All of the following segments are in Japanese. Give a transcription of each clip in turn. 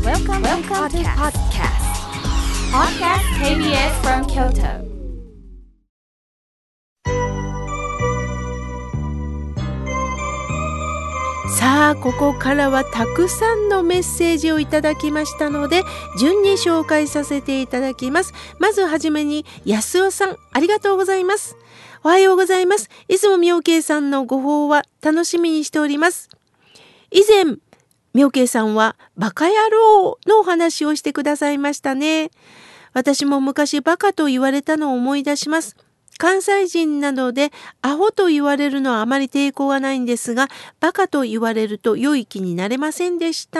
Welcome to podcast. Podcast KBS from Kyoto. さあ、ここからはたくさんのメッセージをいただきましたので、順に紹介させていただきます。まずはじめに、安尾さん、ありがとうございます。おはようございます。いつも妙慶さんのご報話、楽しみにしております。以前、妙慶さんはバカ野郎のお話をしてくださいましたね。私も昔バカと言われたのを思い出します。関西人なのでアホと言われるのはあまり抵抗がないんですが、バカと言われると良い気になれませんでした。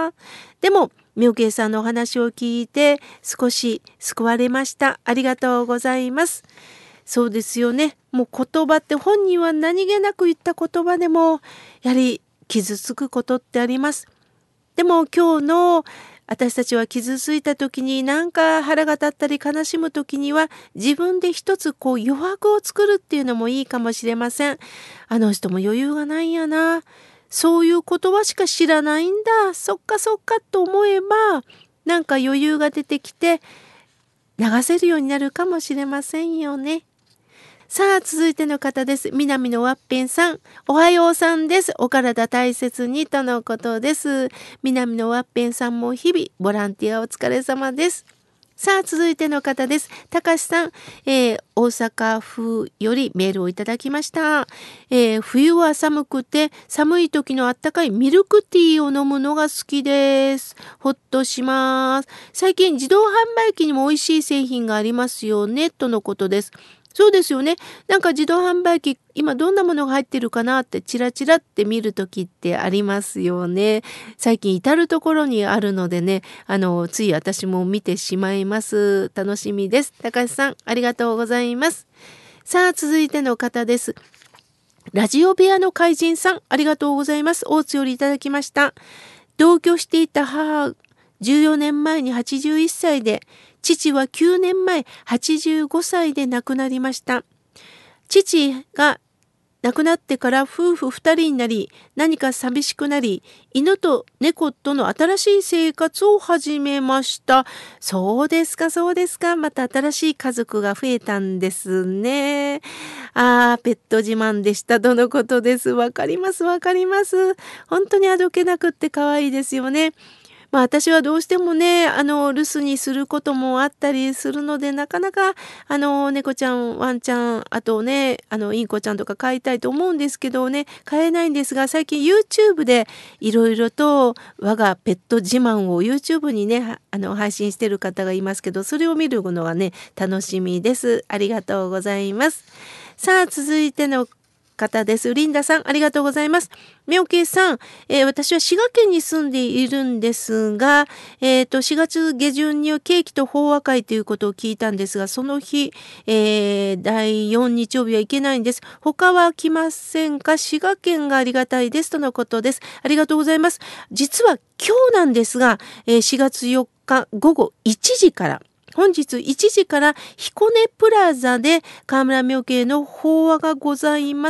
でも妙慶さんのお話を聞いて少し救われました。ありがとうございます。そうですよね。もう言葉って本人は何気なく言った言葉でもやはり傷つくことってあります。でも今日の私たちは傷ついた時になんか腹が立ったり悲しむ時には自分で一つ余白を作るっていうのもいいかもしれません。あの人も余裕がないんやな。そういう言葉しか知らないんだ。そっかそっかと思えばなんか余裕が出てきて流せるようになるかもしれませんよね。さあ、続いての方です。南のワッペンさん。おはようさんです。お体大切にとのことです。南のワッペンさんも日々ボランティアお疲れ様です。さあ、続いての方です。たかしさん、大阪府よりメールをいただきました。冬は寒くて寒い時のあったかいミルクティーを飲むのが好きです。ほっとします。最近自動販売機にも美味しい製品がありますよねとのことです。そうですよね。なんか自動販売機、今どんなものが入ってるかなってチラチラって見るときってありますよね。最近至るところにあるのでね、つい私も見てしまいます。楽しみです。高橋さん、ありがとうございます。さあ、続いての方です。ラジオ部屋の怪人さん、ありがとうございます。大津よりいただきました。同居していた母、14年前に81歳で、父は9年前85歳で亡くなりました。父が亡くなってから夫婦2人になり、何か寂しくなり、犬と猫との新しい生活を始めました。そうですか、そうですか。また新しい家族が増えたんですね。ペット自慢でしたとのことです。わかります、わかります。本当にあどけなくって可愛いですよね。私はどうしてもね、留守にすることもあったりするので、なかなか、猫ちゃん、ワンちゃん、あとね、インコちゃんとか飼いたいと思うんですけどね、飼えないんですが、最近 YouTube でいろいろと我がペット自慢を YouTube にね、配信してる方がいますけど、それを見るのはね、楽しみです。ありがとうございます。さあ、続いての方です。リンダさん、ありがとうございます。みょけいさん、私は滋賀県に住んでいるんですが、4月下旬にはケーキと法話会ということを聞いたんですが、その日、第4日曜日は行けないんです。他は来ませんか？滋賀県がありがたいですとのことです。ありがとうございます。実は今日なんですが、4月4日午後1時から、本日1時から彦根プラザで河村明慶の法話がございます。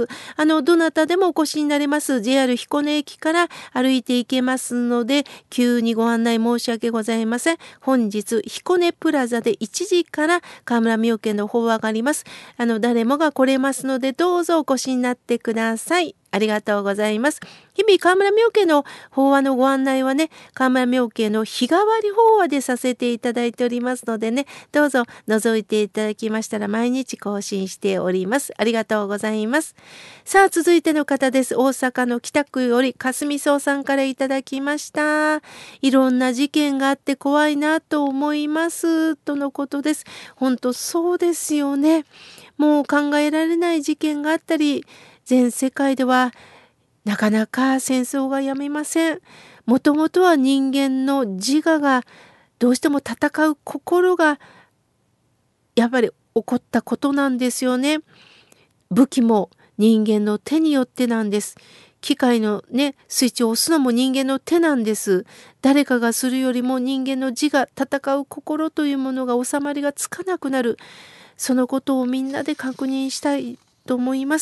どなたでもお越しになれます。JR 彦根駅から歩いて行けますので、急にご案内申し訳ございません。本日彦根プラザで1時から河村明慶の法話があります。誰もが来れますので、どうぞお越しになってください。ありがとうございます。日々河村明慶の法話のご案内はね、河村明慶の日替わり法話でさせていただいておりますのでね、どうぞ覗いていただきましたら毎日更新しております。ありがとうございます。さあ、続いての方です。大阪の北区より霞荘さんからいただきました。いろんな事件があって怖いなと思いますとのことです。本当そうですよね。もう考えられない事件があったり、全世界ではなかなか戦争がやめません。もともとは人間の自我がどうしても戦う心がやっぱり起こったことなんですよね。武器も人間の手によってなんです。機械のね、スイッチを押すのも人間の手なんです。誰かがするよりも人間の自我、戦う心というものが収まりがつかなくなる。そのことをみんなで確認したいと思います。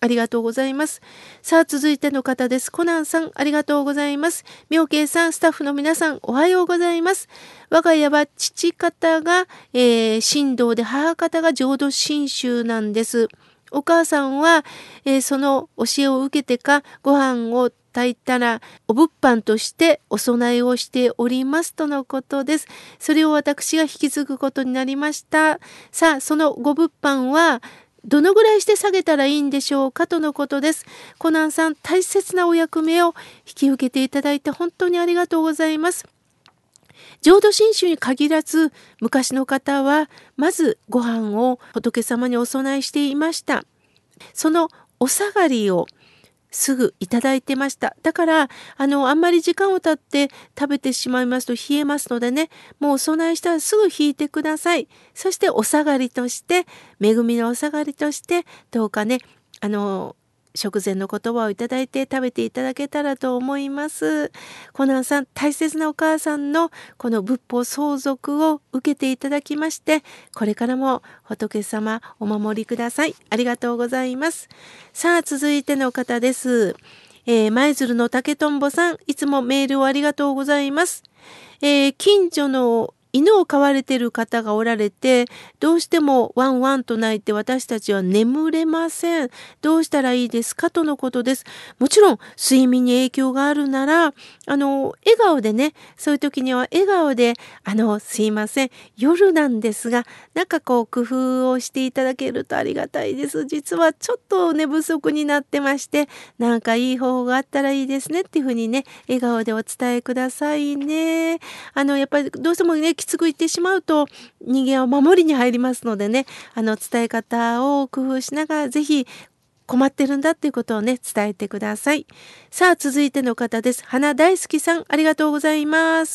ありがとうございます。さあ、続いての方です。コナンさん、ありがとうございます。妙慶さん、スタッフの皆さん、おはようございます。我が家は父方が、神道で母方が浄土真宗なんです。お母さんは、その教えを受けてか、ご飯を炊いたらお物販としてお供えをしておりますとのことです。それを私が引き継ぐことになりました。さあ、そのご物販はどのぐらいして下げたらいいんでしょうかとのことです。コナンさん、大切なお役目を引き受けていただいて本当にありがとうございます。浄土真宗に限らず、昔の方はまずご飯を仏様にお供えしていました。そのお下がりをすぐいただいてました。だからあんまり時間を経って食べてしまいますと冷えますのでね、もうお供えしたらすぐ引いてください。そしてお下がりとして、恵みのお下がりとしてどうかね、食前の言葉をいただいて食べていただけたらと思います。コナンさん、大切なお母さんのこの仏法相続を受けていただきまして、これからも仏様お守りください。ありがとうございます。さあ、続いての方です。舞鶴の竹とんぼさん、いつもメールをありがとうございます。近所の犬を飼われている方がおられて、どうしてもワンワンと鳴いて私たちは眠れません。どうしたらいいですかとのことです。もちろん睡眠に影響があるなら、笑顔でね、そういう時には笑顔で、すいません、夜なんですが、なんかこう工夫をしていただけるとありがたいです。実はちょっと寝不足になってまして、なんかいい方法があったらいいですねっていうふうにね、笑顔でお伝えくださいね。やっぱりどうしてもね、きつく言ってしまうと人間は守りに入りますのでね、伝え方を工夫しながらぜひ困ってるんだっていうことをね、伝えてください。さあ、続いての方です。花大好きさん、ありがとうございます。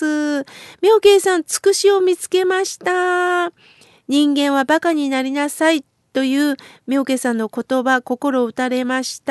妙慶さん、つくしを見つけました。人間はバカになりなさいという妙慶さんの言葉、心打たれました。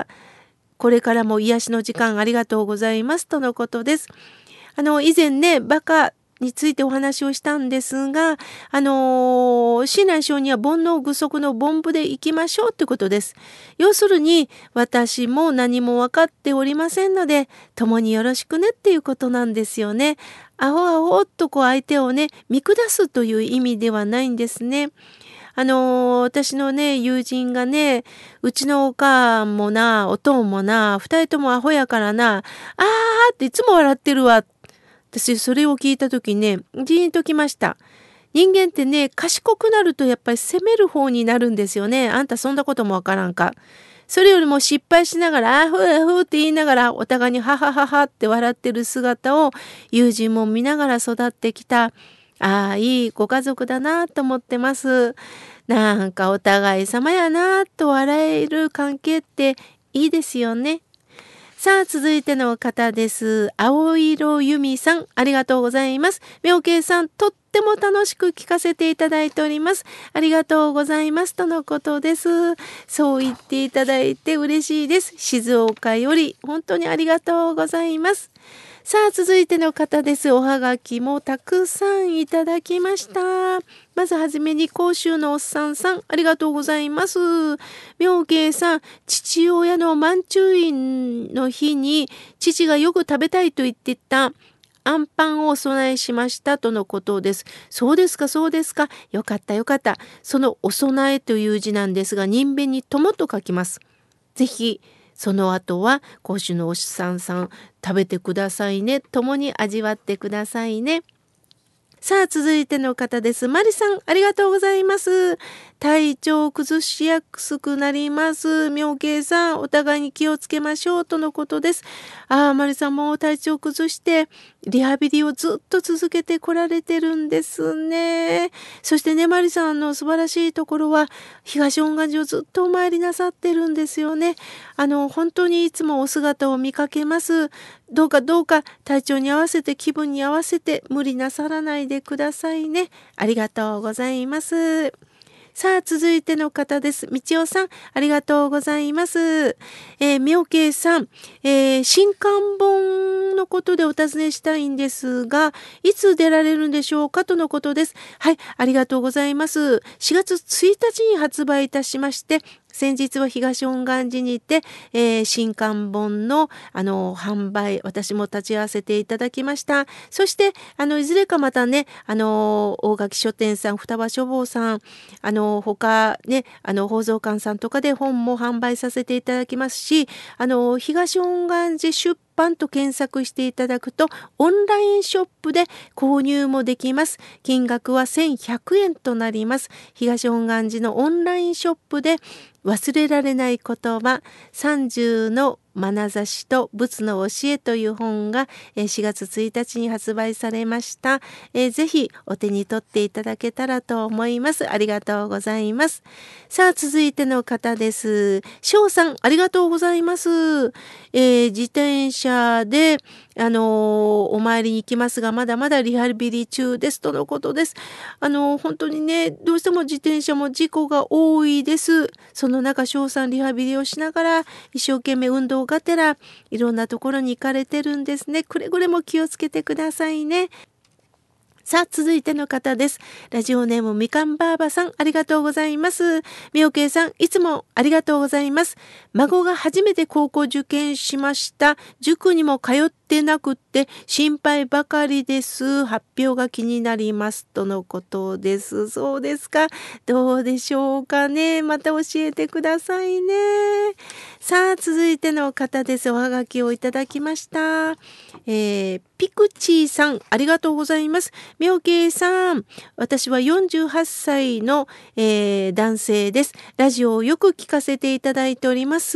これからも癒しの時間ありがとうございますとのことです。以前ね、バカについてお話をしたんですが、親鸞上には煩悩具足の凡夫でいきましょうということです。要するに、私も何も分かっておりませんので、共によろしくねっていうことなんですよね。アホアホっとこう相手をね、見下すという意味ではないんですね。私のね、友人がね、うちのおかんもな、おとんもな、二人ともアホやからな、あーっていつも笑ってるわ。私それを聞いた時ね、ジーンときました。人間ってね、賢くなるとやっぱり責める方になるんですよね。あんたそんなこともわからんか。それよりも失敗しながら、あふあふって言いながら、お互いにははははって笑ってる姿を友人も見ながら育ってきた。ああ、いいご家族だなと思ってます。なんかお互い様やなと笑える関係っていいですよね。さあ、続いての方です。青色由美さん、ありがとうございます。妙慶さん、とっても楽しく聞かせていただいております。ありがとうございます。とのことです。そう言っていただいて嬉しいです。静岡より、本当にありがとうございます。さあ、続いての方です。おはがきもたくさんいただきました。まずはじめに甲州のおっさんさん、ありがとうございます。妙慶さん、父親の満中院の日に父がよく食べたいと言ってたあんパンをお供えしましたとのことです。そうですか、そうですか。よかったよかった。そのお供えという字なんですが、人弁に友と書きます。ぜひその後は甲州のおっさんさん食べてくださいね。共に味わってくださいね。さあ、続いての方です。マリさん、ありがとうございます。体調を崩しやすくなります。妙慶さん、お互いに気をつけましょうとのことです。マリさんも体調を崩してリハビリをずっと続けてこられてるんですね。そしてね、マリさんの素晴らしいところは東恩願寺をずっとお参りなさってるんですよね。本当にいつもお姿を見かけます。どうか体調に合わせて気分に合わせて無理なさらないでくださいね。ありがとうございます。さあ、続いての方です。みちおさん、ありがとうございます。妙慶さん、新刊本のことでお尋ねしたいんですが、いつ出られるんでしょうかとのことです。はい、ありがとうございます。4月1日に発売いたしまして、 先日は東恩願寺にて、新刊本の販売、私も立ち会わせていただきました。そしていずれかまたね、大垣書店さん、双葉書房さん、他ね、宝蔵館さんとかで本も販売させていただきますし、東恩願寺出版と検索していただくとオンラインショップで購入もできます。金額は1100円となります。東恩願寺のオンラインショップで忘れられない言葉30の眼差しと仏の教えという本が4月1日に発売されました。ぜひお手に取っていただけたらと思います。ありがとうございます。さあ続いての方です。翔さんありがとうございます。自転車でお参りに行きますがまだまだリハビリ中ですとのことです。本当にねどうしても自転車も事故が多いです。その中翔さんリハビリをしながら一生懸命運動がてらいろんなところに行かれてるんですね。くれぐれも気をつけてくださいね。さあ続いての方です。ラジオネームみかんばあばさんありがとうございます。みおけいさんいつもありがとうございます。孫が初めて高校受験しました。塾にも通ってなくって心配ばかりです。発表が気になりますとのことです。そうですか。どうでしょうかね。また教えてくださいね。さあ続いての方です。おはがきをいただきました。ピクチーさんありがとうございます。みょうけいさん私は48歳の、男性です。ラジオをよく聞かせていただいております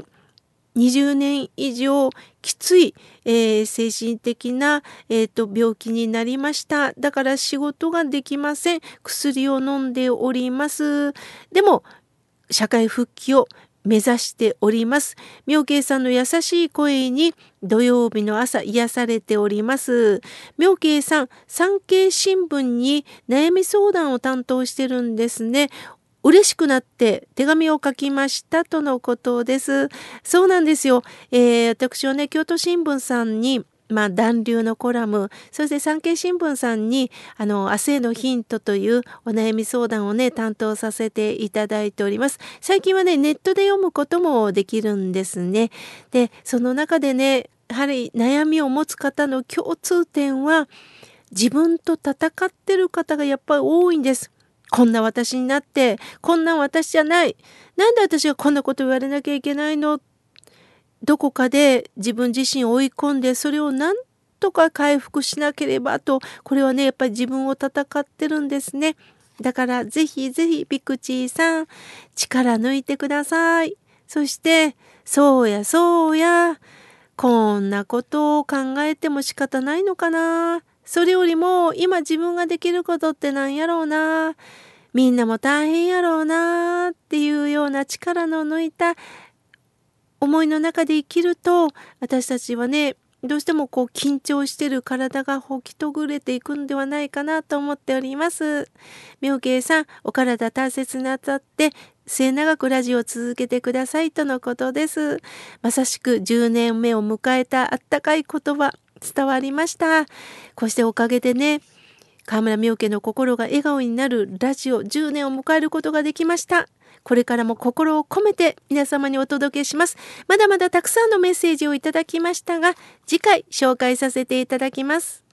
。20年以上きつい、精神的な、病気になりました。だから仕事ができません。薬を飲んでおります。でも社会復帰を目指しております。みょうけいさんの優しい声に土曜日の朝癒されております。みょうけいさん、産経新聞に悩み相談を担当してるんですね。嬉しくなって手紙を書きましたとのことです。そうなんですよ。私はね、京都新聞さんに暖流のコラム、そして産経新聞さんに明日へのヒントというお悩み相談をね担当させていただいております。最近はねネットで読むこともできるんですね。でその中でねやはり悩みを持つ方の共通点は自分と戦ってる方がやっぱり多いんです。こんな私になってこんな私じゃない、なんで私がこんなこと言われなきゃいけないの、どこかで自分自身を追い込んでそれをなんとか回復しなければと、これはねやっぱり自分を戦ってるんですね。だからぜひぜひピクチーさん力抜いてください。そしてそうやそうやこんなことを考えても仕方ないのかな、それよりも今自分ができることってなんやろうな、みんなも大変やろうなっていうような力の抜いた思いの中で生きると、私たちはねどうしても緊張してる体がほきとぐれていくんではないかなと思っております。みょうけいさんお体大切になさって末永くラジオを続けてくださいとのことです。まさしく10年目を迎えたあったかい言葉伝わりました。こうしておかげでね川村みょうけの心が笑顔になるラジオ10年を迎えることができました。これからも心を込めて皆様にお届けします。まだまだたくさんのメッセージをいただきましたが次回紹介させていただきます。